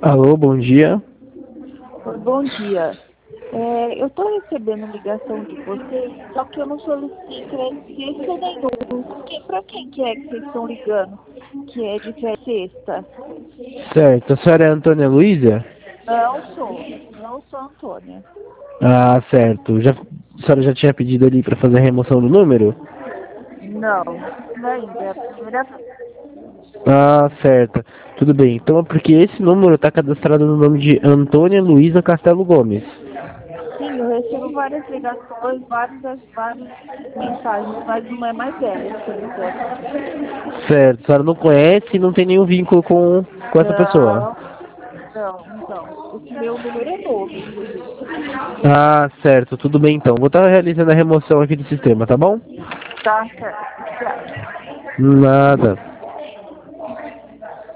Alô, bom dia. Bom dia. Eu estou recebendo ligação de vocês, só que eu não solicitei crédito sexta nenhum. Para quem que é que vocês estão ligando? Que é de crédito sexta? Certo, a senhora é Antônia Luísa? Não sou Antônia. Ah, certo. A senhora já tinha pedido ali para fazer a remoção do número? Não ainda, é a primeira vez. Ah, certo. Tudo bem. Então é porque esse número está cadastrado no nome de Antônia Luísa Castelo Gomes. Sim, eu recebo várias ligações, várias mensagens, mas não é mais essa, então. Certo, a senhora não conhece e não tem nenhum vínculo com essa pessoa. Não, não. Esse meu número é novo, inclusive. Ah, certo. Tudo bem então. Vou estar realizando a remoção aqui do sistema, tá bom? Tá certo. Obrigada. Nada.